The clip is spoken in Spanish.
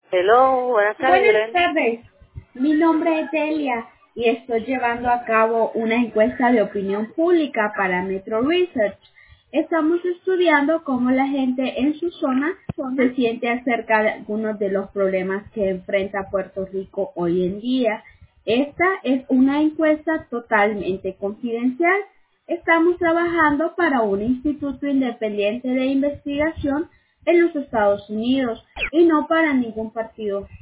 Hello, buenas tardes, Buenas Yolanda. tardes, mi nombre es Delia y estoy llevando a cabo una encuesta de opinión pública para Metro Research. Estamos estudiando cómo la gente en su zona se siente acerca de algunos de los problemas que enfrenta Puerto Rico hoy en día. Esta es una encuesta totalmente confidencial. Estamos trabajando para un instituto independiente de investigación en los Estados Unidos y no para ningún partido